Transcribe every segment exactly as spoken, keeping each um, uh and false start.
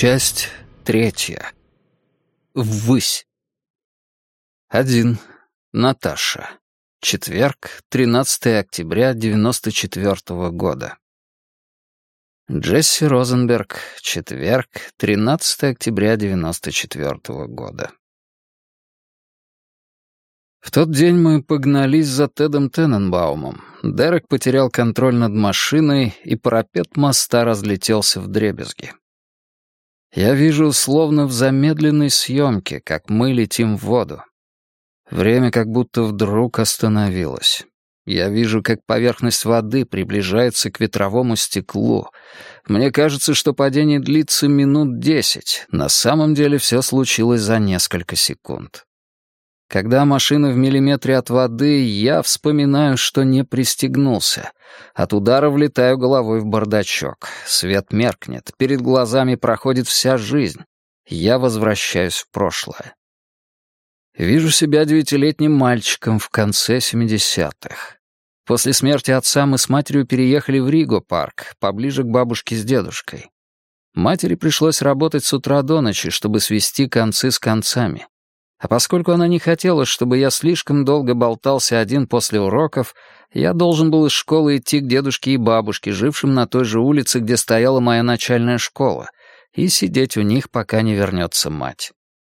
Часть третья. Ввысь. Один. Наташа. Четверг, тринадцатое октября девяносто четвёртого года. Джесси Розенберг. Четверг, тринадцатое октября девяносто четвёртого года. В тот день мы погнались за Тедом Тененбаумом. Дерек потерял контроль над машиной, и парапет моста разлетелся вдребезги. Я вижу, словно в замедленной съемке, как мы летим в воду. Время как будто вдруг остановилось. Я вижу, как поверхность воды приближается к ветровому стеклу. Мне кажется, что падение длится минут десять. На самом деле все случилось за несколько секунд. Когда машина в миллиметре от воды, я вспоминаю, что не пристегнулся. От удара влетаю головой в бардачок. Свет меркнет, перед глазами проходит вся жизнь. Я возвращаюсь в прошлое. Вижу себя девятилетним мальчиком в конце семидесятых. После смерти отца мы с матерью переехали в Риго-парк, поближе к бабушке с дедушкой. Матери пришлось работать с утра до ночи, чтобы свести концы с концами. А поскольку она не хотела, чтобы я слишком долго болтался один после уроков, я должен был из школы идти к дедушке и бабушке, жившим на той же улице, где стояла моя начальная школа, и сидеть у них, пока не вернется мать.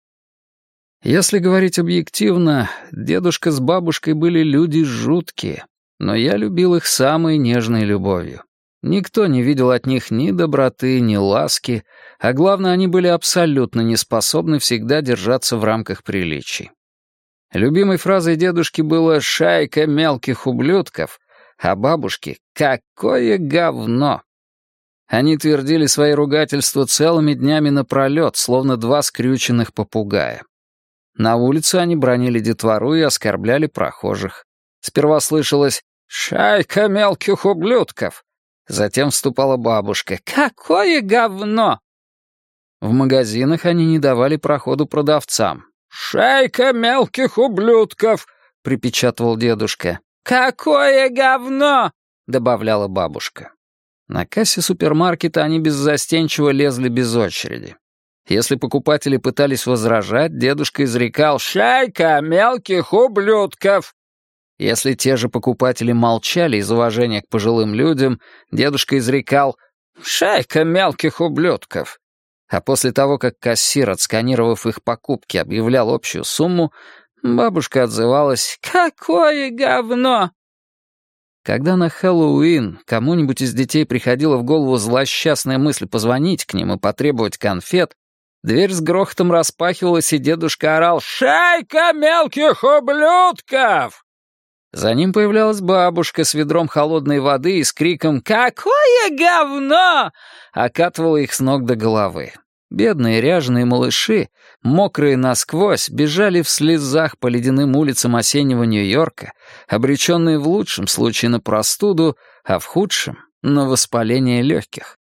Если говорить объективно, дедушка с бабушкой были люди жуткие, но я любил их самой нежной любовью. Никто не видел от них ни доброты, ни ласки, а главное, они были абсолютно не способны всегда держаться в рамках приличий. Любимой фразой дедушки было «шайка мелких ублюдков», а бабушки «какое говно». Они твердили свои ругательства целыми днями напролет, словно два скрюченных попугая. На улице они бранили детвору и оскорбляли прохожих. Сперва слышалось «шайка мелких ублюдков». Затем вступала бабушка. «Какое говно!» В магазинах они не давали проходу продавцам. «Шайка мелких ублюдков!» — припечатывал дедушка. «Какое говно!» — добавляла бабушка. На кассе супермаркета они беззастенчиво лезли без очереди. Если покупатели пытались возражать, дедушка изрекал «шайка мелких ублюдков!» Если те же покупатели молчали из уважения к пожилым людям, дедушка изрекал «шайка мелких ублюдков». А после того, как кассир, отсканировав их покупки, объявлял общую сумму, бабушка отзывалась «какое говно!». Когда на Хэллоуин кому-нибудь из детей приходила в голову злосчастная мысль позвонить к ним и потребовать конфет, дверь с грохотом распахивалась, и дедушка орал «шайка мелких ублюдков!». За ним появлялась бабушка с ведром холодной воды и с криком «какое говно!» окатывала их с ног до головы. Бедные ряженые малыши, мокрые насквозь, бежали в слезах по ледяным улицам осеннего Нью-Йорка, обреченные в лучшем случае на простуду, а в худшем — на воспаление легких.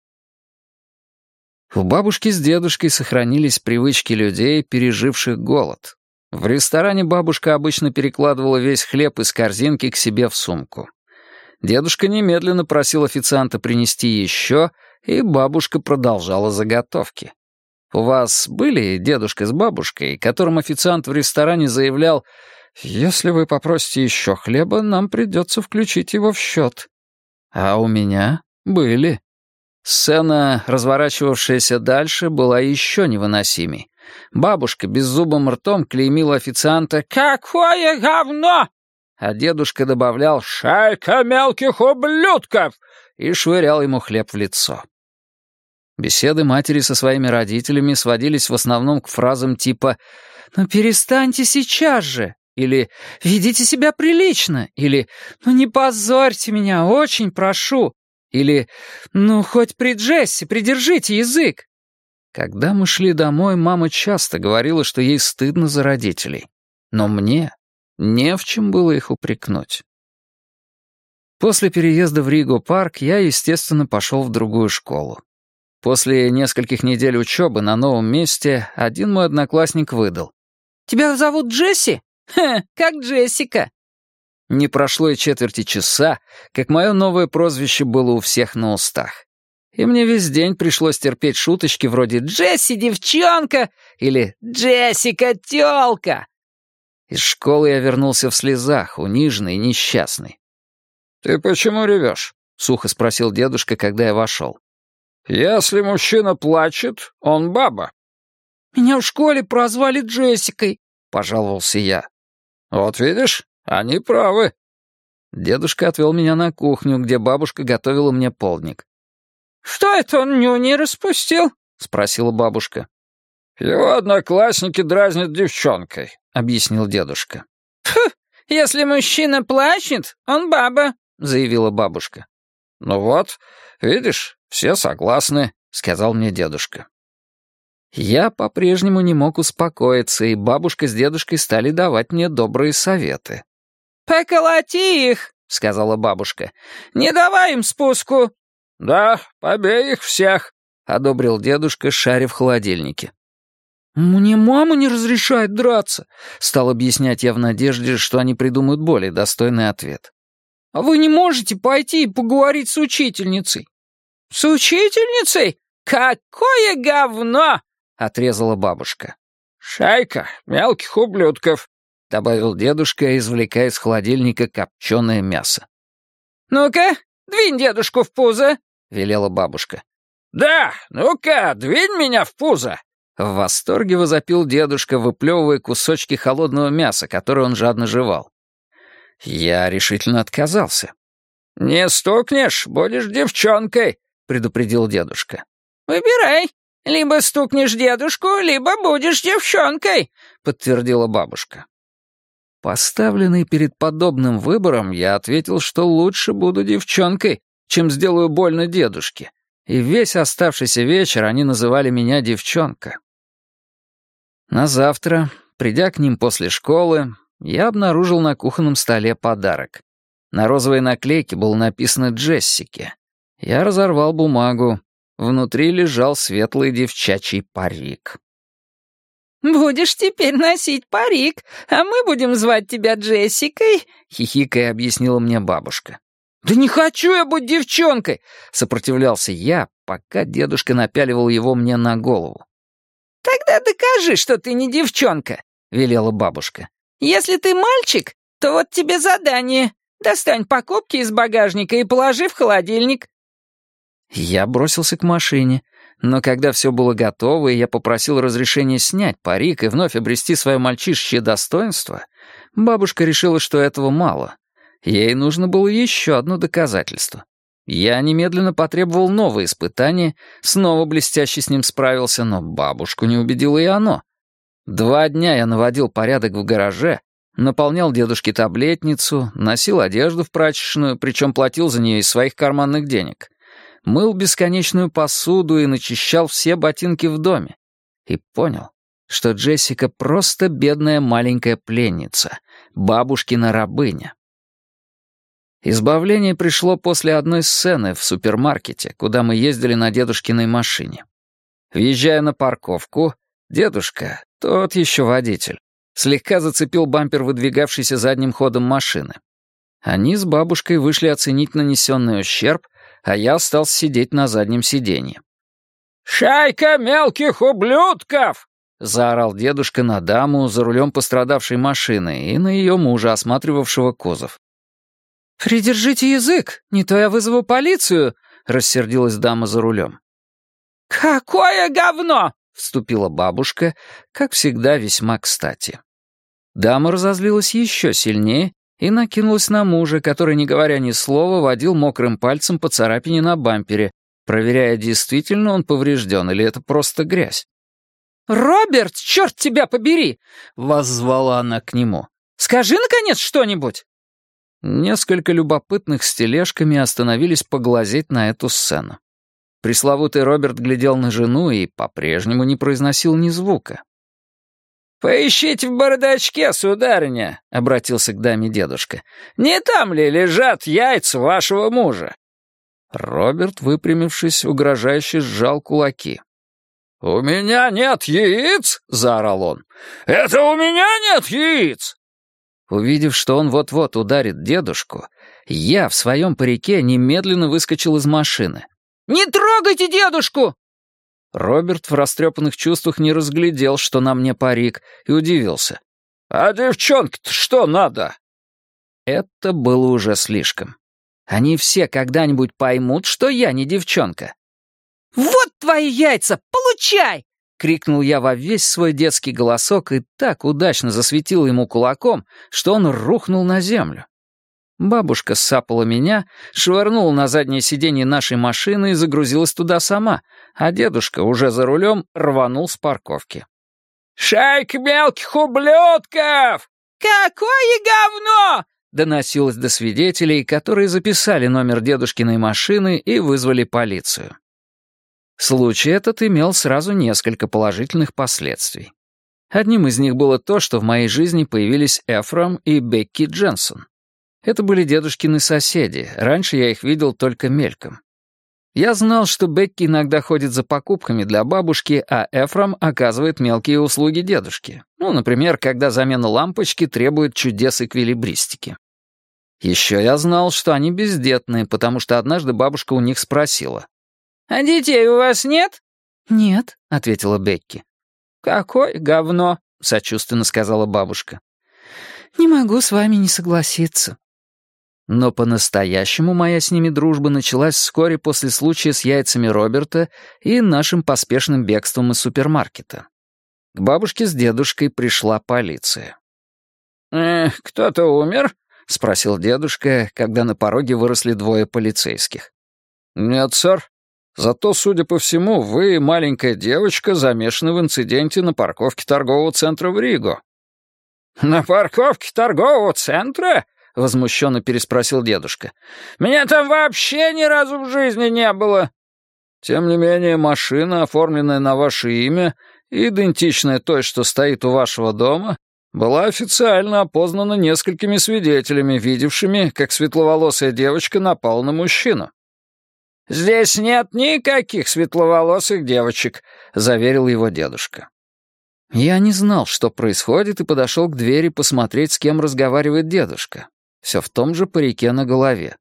У бабушки с дедушкой сохранились привычки людей, переживших голод. В ресторане бабушка обычно перекладывала весь хлеб из корзинки к себе в сумку. Дедушка немедленно просил официанта принести еще, и бабушка продолжала заготовки. У вас были дедушка с бабушкой, которым официант в ресторане заявлял «Если вы попросите еще хлеба, нам придется включить его в счет». А у меня были. Сцена, разворачивавшаяся дальше, была еще невыносимей. Бабушка беззубым ртом клеймила официанта «какое говно!», а дедушка добавлял «шайка мелких ублюдков!» и швырял ему хлеб в лицо. Беседы матери со своими родителями сводились в основном к фразам типа «ну перестаньте сейчас же!» или «ведите себя прилично!» или «ну не позорьте меня, очень прошу!» или «ну хоть при Джесси придержите язык!» Когда мы шли домой, мама часто говорила, что ей стыдно за родителей. Но мне не в чем было их упрекнуть. После переезда в Риго-парк я, естественно, пошел в другую школу. После нескольких недель учебы на новом месте один мой одноклассник выдал. «Тебя зовут Джесси? Ха, как Джессика!» Не прошло и четверти часа, как мое новое прозвище было у всех на устах. И мне весь день пришлось терпеть шуточки вроде «Джесси, девчонка!» или «Джессика, тёлка!». Из школы я вернулся в слезах, униженный и несчастный. «Ты почему ревешь?» — сухо спросил дедушка, когда я вошел. «Если мужчина плачет, он баба». «Меня в школе прозвали Джессикой», — пожаловался я. «Вот видишь, они правы». Дедушка отвел меня на кухню, где бабушка готовила мне полдник. «Что это он нюни распустил?» — спросила бабушка. «Его одноклассники дразнят девчонкой», — объяснил дедушка. «Фу, если мужчина плачет, он баба», — заявила бабушка. «Ну вот, видишь, все согласны», — сказал мне дедушка. Я по-прежнему не мог успокоиться, и бабушка с дедушкой стали давать мне добрые советы. «Поколоти их», — сказала бабушка. «Не давай им спуску». «Да, побей их всех», — одобрил дедушка, шаря в холодильнике. «Мне мама не разрешает драться», — стал объяснять я в надежде, что они придумают более достойный ответ. «А вы не можете пойти и поговорить с учительницей?» «С учительницей? Какое говно!» — отрезала бабушка. «Шайка мелких ублюдков», — добавил дедушка, извлекая из холодильника копченое мясо. «Ну-ка, двинь дедушку в пузо», — велела бабушка. «Да, ну-ка, двинь меня в пузо!» В восторге возопил дедушка, выплевывая кусочки холодного мяса, которое он жадно жевал. Я решительно отказался. «Не стукнешь, будешь девчонкой», — предупредил дедушка. «Выбирай, либо стукнешь дедушку, либо будешь девчонкой», — подтвердила бабушка. Поставленный перед подобным выбором, я ответил, что лучше буду девчонкой, чем сделаю больно дедушке, и весь оставшийся вечер они называли меня девчонка. На завтра, придя к ним после школы, я обнаружил на кухонном столе подарок. На розовой наклейке было написано «Джессике». Я разорвал бумагу. Внутри лежал светлый девчачий парик. «Будешь теперь носить парик, а мы будем звать тебя Джессикой», — хихикая объяснила мне бабушка. «Да не хочу я быть девчонкой!» — сопротивлялся я, пока дедушка напяливал его мне на голову. «Тогда докажи, что ты не девчонка», — велела бабушка. «Если ты мальчик, то вот тебе задание. Достань покупки из багажника и положи в холодильник». Я бросился к машине, но когда все было готово, и я попросил разрешения снять парик и вновь обрести свое мальчишечье достоинство, бабушка решила, что этого мало. Ей нужно было еще одно доказательство. Я немедленно потребовал новое испытание, снова блестяще с ним справился, но бабушку не убедило и оно. Два дня я наводил порядок в гараже, наполнял дедушке таблетницу, носил одежду в прачечную, причем платил за нее из своих карманных денег, мыл бесконечную посуду и начищал все ботинки в доме. И понял, что Джессика просто бедная маленькая пленница, бабушкина рабыня. Избавление пришло после одной сцены в супермаркете, куда мы ездили на дедушкиной машине. Въезжая на парковку, дедушка, тот еще водитель, слегка зацепил бампер выдвигавшейся задним ходом машины. Они с бабушкой вышли оценить нанесенный ущерб, а я остался сидеть на заднем сиденье. «Шайка мелких ублюдков!» — заорал дедушка на даму за рулем пострадавшей машины и на ее мужа, осматривавшего кузов. «Придержите язык, не то я вызову полицию», — рассердилась дама за рулем. «Какое говно!» — вступила бабушка, как всегда весьма кстати. Дама разозлилась еще сильнее и накинулась на мужа, который, не говоря ни слова, водил мокрым пальцем по царапине на бампере, проверяя, действительно он поврежден или это просто грязь. «Роберт, черт тебя побери!» — воззвала она к нему. «Скажи, наконец, что-нибудь!» Несколько любопытных с тележками остановились поглазеть на эту сцену. Пресловутый Роберт глядел на жену и по-прежнему не произносил ни звука. «Поищите в бардачке, сударыня», — обратился к даме дедушка. «Не там ли лежат яйца вашего мужа?» Роберт, выпрямившись, угрожающе сжал кулаки. «У меня нет яиц!» — заорал он. «Это у меня нет яиц!» Увидев, что он вот-вот ударит дедушку, я в своем парике немедленно выскочил из машины. «Не трогайте дедушку!» Роберт в растрепанных чувствах не разглядел, что на мне парик, и удивился. «А девчонке-то что надо?» Это было уже слишком. Они все когда-нибудь поймут, что я не девчонка. «Вот твои яйца! Получай!» — крикнул я во весь свой детский голосок и так удачно засветил ему кулаком, что он рухнул на землю. Бабушка сапала меня, швырнула на заднее сиденье нашей машины и загрузилась туда сама, а дедушка, уже за рулем, рванул с парковки. «Шайка мелких ублюдков! Какое говно!» доносилось до свидетелей, которые записали номер дедушкиной машины и вызвали полицию. Случай этот имел сразу несколько положительных последствий. Одним из них было то, что в моей жизни появились Эфром и Бекки Дженсон. Это были дедушкины соседи, раньше я их видел только мельком. Я знал, что Бекки иногда ходит за покупками для бабушки, а Эфром оказывает мелкие услуги дедушке. Ну, например, когда замена лампочки требует чудес эквилибристики. Еще я знал, что они бездетные, потому что однажды бабушка у них спросила. «А детей у вас нет?» «Нет», — ответила Бекки. «Какое говно», — сочувственно сказала бабушка. «Не могу с вами не согласиться». Но по-настоящему моя с ними дружба началась вскоре после случая с яйцами Роберта и нашим поспешным бегством из супермаркета. К бабушке с дедушкой пришла полиция. «Э, кто-то умер?» — спросил дедушка, когда на пороге выросли двое полицейских. «Нет, сэр. Зато, судя по всему, вы и маленькая девочка замешаны в инциденте на парковке торгового центра в Риго». «На парковке торгового центра?» — возмущенно переспросил дедушка. «Меня там вообще ни разу в жизни не было». «Тем не менее, машина, оформленная на ваше имя и идентичная той, что стоит у вашего дома, была официально опознана несколькими свидетелями, видевшими, как светловолосая девочка напала на мужчину». «Здесь нет никаких светловолосых девочек», — заверил его дедушка. Я не знал, что происходит, и подошел к двери посмотреть, с кем разговаривает дедушка. Все в том же парике на голове.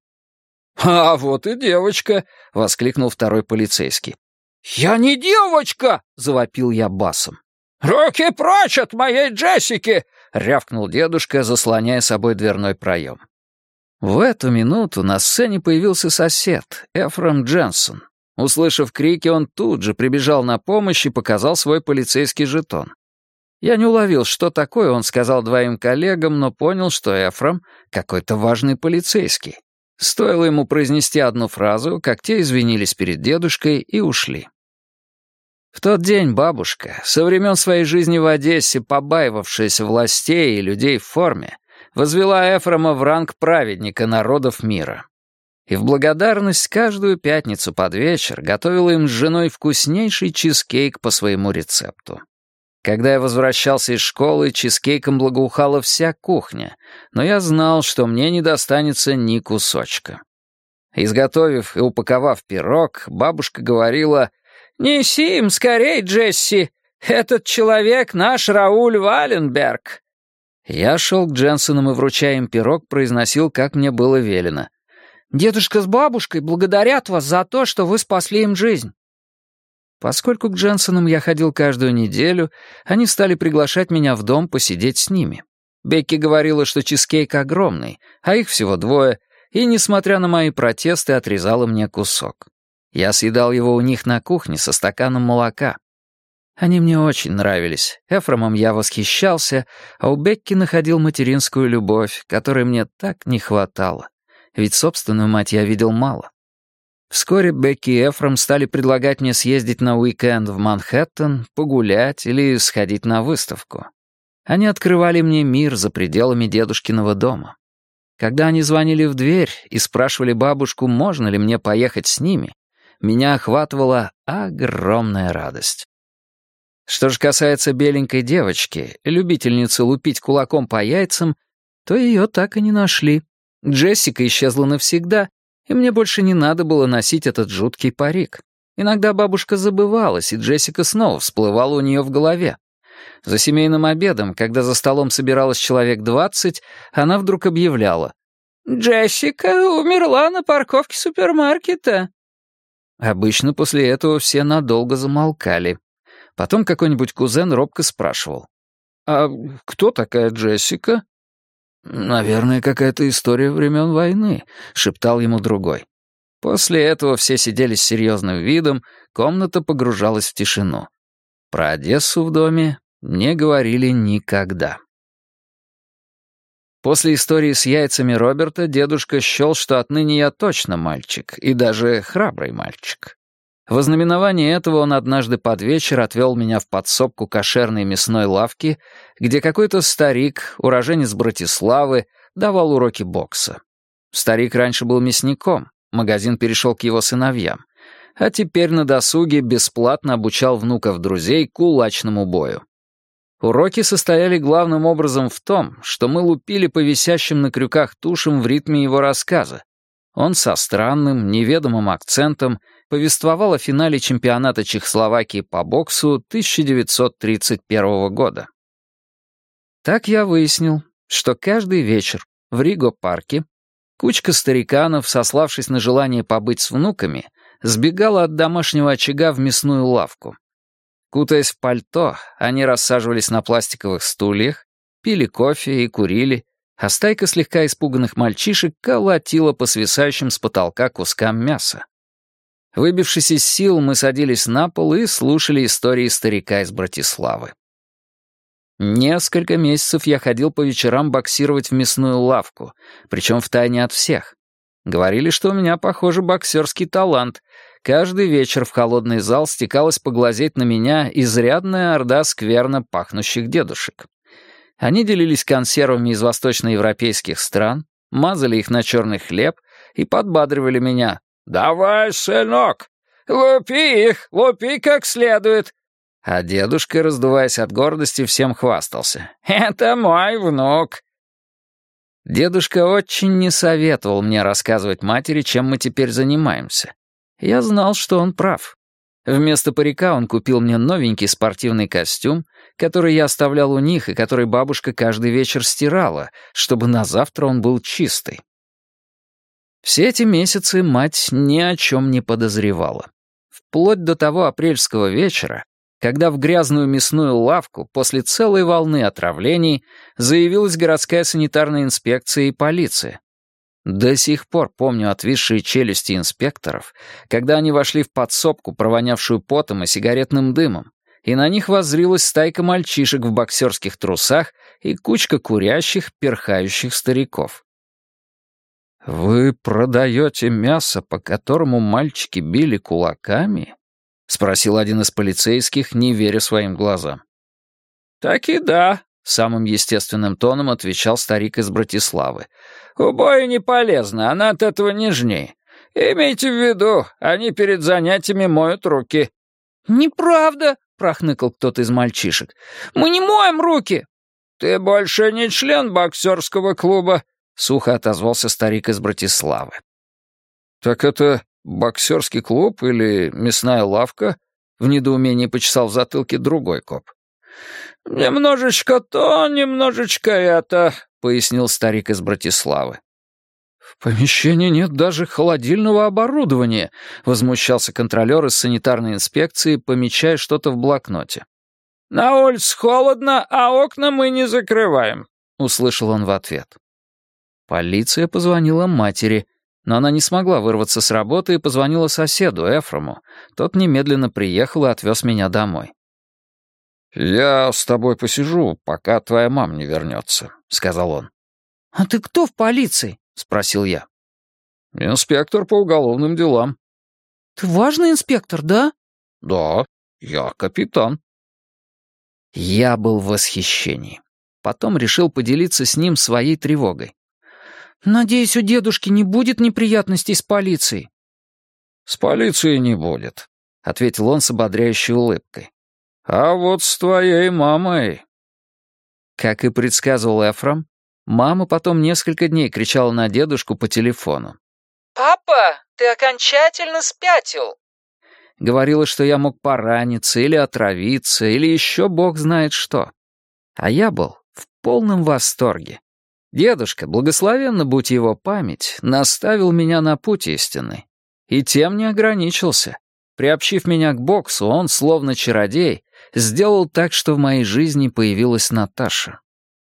«А вот и девочка!» — воскликнул второй полицейский. «Я не девочка!» — завопил я басом. «Руки прочь от моей Джессики!» — рявкнул дедушка, заслоняя собой дверной проем. В эту минуту на сцене появился сосед, Эфром Дженсон. Услышав крики, он тут же прибежал на помощь и показал свой полицейский жетон. Я не уловил, что такое он сказал двоим коллегам, но понял, что Эфром — какой-то важный полицейский. Стоило ему произнести одну фразу, как те извинились перед дедушкой и ушли. В тот день бабушка, со времен своей жизни в Одессе побаивавшаяся властей и людей в форме, возвела Эфрома в ранг праведника народов мира. И в благодарность каждую пятницу под вечер готовила им с женой вкуснейший чизкейк по своему рецепту. Когда я возвращался из школы, чизкейком благоухала вся кухня, но я знал, что мне не достанется ни кусочка. Изготовив и упаковав пирог, бабушка говорила: «Неси им скорей, Джесси! Этот человек наш Рауль Валенберг!» Я шел к Дженсонам и, вручая им пирог, произносил, как мне было велено. «Дедушка с бабушкой благодарят вас за то, что вы спасли им жизнь». Поскольку к Дженсонам я ходил каждую неделю, они стали приглашать меня в дом посидеть с ними. Бекки говорила, что чизкейк огромный, а их всего двое, и, несмотря на мои протесты, отрезала мне кусок. Я съедал его у них на кухне со стаканом молока. Они мне очень нравились. Эфромом я восхищался, а у Бекки находил материнскую любовь, которой мне так не хватало. Ведь собственную мать я видел мало. Вскоре Бекки и Эфром стали предлагать мне съездить на уикенд в Манхэттен, погулять или сходить на выставку. Они открывали мне мир за пределами дедушкиного дома. Когда они звонили в дверь и спрашивали бабушку, можно ли мне поехать с ними, меня охватывала огромная радость. Что же касается беленькой девочки, любительницы лупить кулаком по яйцам, то ее так и не нашли. Джессика исчезла навсегда, и мне больше не надо было носить этот жуткий парик. Иногда бабушка забывалась, и Джессика снова всплывала у нее в голове. За семейным обедом, когда за столом собиралось человек двадцать, она вдруг объявляла: «Джессика умерла на парковке супермаркета». Обычно после этого все надолго замолкали. Потом какой-нибудь кузен робко спрашивал: «А кто такая Джессика?» «Наверное, какая-то история времен войны», — шептал ему другой. После этого все сидели с серьезным видом, комната погружалась в тишину. Про Одессу в доме не говорили никогда. После истории с яйцами Роберта дедушка счел, что отныне я точно мальчик, и даже храбрый мальчик. В ознаменование этого он однажды под вечер отвел меня в подсобку кошерной мясной лавки, где какой-то старик, уроженец Братиславы, давал уроки бокса. Старик раньше был мясником, магазин перешел к его сыновьям, а теперь на досуге бесплатно обучал внуков-друзей кулачному бою. Уроки состояли главным образом в том, что мы лупили по висящим на крюках тушам в ритме его рассказа. Он со странным, неведомым акцентом повествовал о финале чемпионата Чехословакии по боксу тысяча девятьсот тридцать первого года. Так я выяснил, что каждый вечер в Риго-парке кучка стариканов, сославшись на желание побыть с внуками, сбегала от домашнего очага в мясную лавку. Кутаясь в пальто, они рассаживались на пластиковых стульях, пили кофе и курили, а стайка слегка испуганных мальчишек колотила по свисающим с потолка кускам мяса. Выбившись из сил, мы садились на пол и слушали истории старика из Братиславы. Несколько месяцев я ходил по вечерам боксировать в мясную лавку, причем втайне от всех. Говорили, что у меня, похоже, боксерский талант. Каждый вечер в холодный зал стекалась поглазеть на меня изрядная орда скверно пахнущих дедушек. Они делились консервами из восточноевропейских стран, мазали их на черный хлеб и подбадривали меня. «Давай, сынок, лупи их, лупи как следует». А дедушка, раздуваясь от гордости, всем хвастался. «Это мой внук». Дедушка очень не советовал мне рассказывать матери, чем мы теперь занимаемся. Я знал, что он прав. Вместо парика он купил мне новенький спортивный костюм, который я оставлял у них и который бабушка каждый вечер стирала, чтобы на завтра он был чистый. Все эти месяцы мать ни о чем не подозревала. Вплоть до того апрельского вечера, когда в грязную мясную лавку после целой волны отравлений заявилась городская санитарная инспекция и полиция. До сих пор помню отвисшие челюсти инспекторов, когда они вошли в подсобку, провонявшую потом и сигаретным дымом, и на них воззрилась стайка мальчишек в боксерских трусах и кучка курящих, перхающих стариков. «Вы продаете мясо, по которому мальчики били кулаками?» — спросил один из полицейских, не веря своим глазам. «Так и да», — самым естественным тоном отвечал старик из Братиславы. «Убой не полезно, она от этого нежней. Имейте в виду, они перед занятиями моют руки». «Неправда», — прохныкал кто-то из мальчишек. «Мы не моем руки». «Ты больше не член боксерского клуба», — сухо отозвался старик из Братиславы. «Так это боксерский клуб или мясная лавка?» — в недоумении почесал в затылке другой коп. «Немножечко то, немножечко это», — пояснил старик из Братиславы. «В помещении нет даже холодильного оборудования», — возмущался контролер из санитарной инспекции, помечая что-то в блокноте. «На улице холодно, а окна мы не закрываем», — услышал он в ответ. Полиция позвонила матери, но она не смогла вырваться с работы и позвонила соседу, Эфрому. Тот немедленно приехал и отвез меня домой. «Я с тобой посижу, пока твоя мама не вернется», — сказал он. «А ты кто в полиции?» — спросил я. «Инспектор по уголовным делам». «Ты важный инспектор, да?» «Да, я капитан». Я был в восхищении. Потом решил поделиться с ним своей тревогой. «Надеюсь, у дедушки не будет неприятностей с полицией?» «С полицией не будет», — ответил он с ободряющей улыбкой. «А вот с твоей мамой...» Как и предсказывал Эфром, мама потом несколько дней кричала на дедушку по телефону. «Папа, ты окончательно спятил!» Говорила, что я мог пораниться или отравиться, или еще бог знает что. А я был в полном восторге. Дедушка, благословенна будь его память, наставил меня на путь истинный. И тем не ограничился. Приобщив меня к боксу, он, словно чародей, сделал так, что в моей жизни появилась Наташа.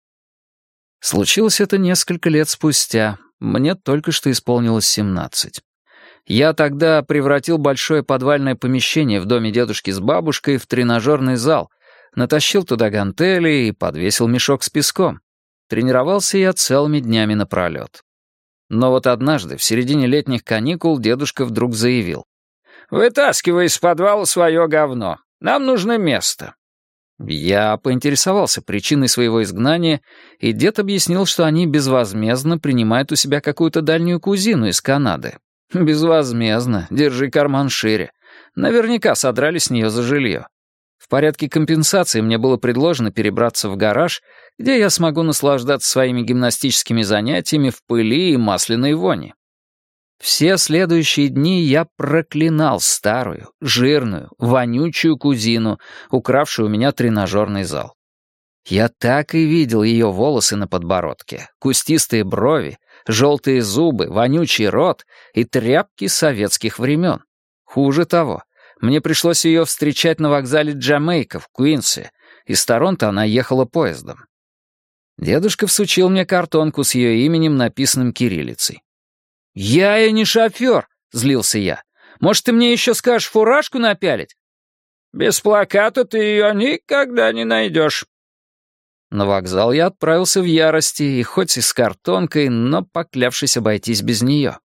Случилось это несколько лет спустя. Мне только что исполнилось семнадцать. Я тогда превратил большое подвальное помещение в доме дедушки с бабушкой в тренажерный зал, натащил туда гантели и подвесил мешок с песком. Тренировался я целыми днями напролет. Но вот однажды, в середине летних каникул, дедушка вдруг заявил: «Вытаскивай из подвала свое говно. Нам нужно место». Я поинтересовался причиной своего изгнания, и дед объяснил, что они безвозмездно принимают у себя какую-то дальнюю кузину из Канады. Безвозмездно, держи карман шире. Наверняка содрали с нее за жилье. В порядке компенсации мне было предложено перебраться в гараж, где я смогу наслаждаться своими гимнастическими занятиями в пыли и масляной вони. Все следующие дни я проклинал старую, жирную, вонючую кузину, укравшую у меня тренажерный зал. Я так и видел ее волосы на подбородке, кустистые брови, желтые зубы, вонючий рот и тряпки советских времен. Хуже того, мне пришлось ее встречать на вокзале Джамейка в Куинсе. Из Торонто она ехала поездом. Дедушка всучил мне картонку с ее именем, написанным кириллицей. «Я и не шофер», — злился я. «Может, ты мне еще скажешь фуражку напялить?» «Без плаката ты ее никогда не найдешь». На вокзал я отправился в ярости, и хоть и с картонкой, но поклявшись обойтись без нее.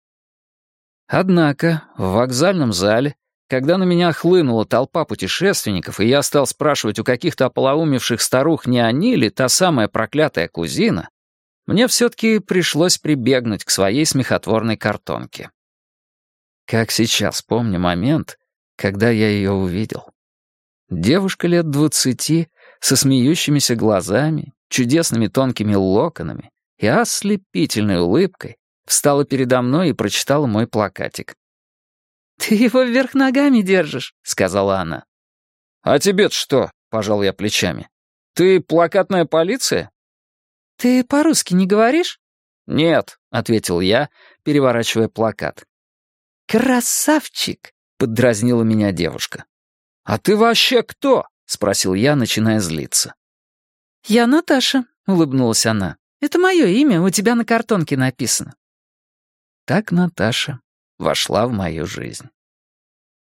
Однако в вокзальном зале, когда на меня хлынула толпа путешественников, и я стал спрашивать у каких-то ополоумевших старух, не они ли та самая проклятая кузина, мне все-таки пришлось прибегнуть к своей смехотворной картонке. Как сейчас помню момент, когда я ее увидел. Девушка лет двадцати, со смеющимися глазами, чудесными тонкими локонами и ослепительной улыбкой, встала передо мной и прочитала мой плакатик. «Ты его вверх ногами держишь», — сказала она. «А тебе-то что?» — пожал я плечами. «Ты плакатная полиция?» «Ты по-русски не говоришь?» «Нет», — ответил я, переворачивая плакат. «Красавчик!» — поддразнила меня девушка. «А ты вообще кто?» — спросил я, начиная злиться. «Я Наташа», — улыбнулась она. «Это мое имя, у тебя на картонке написано». Так Наташа вошла в мою жизнь.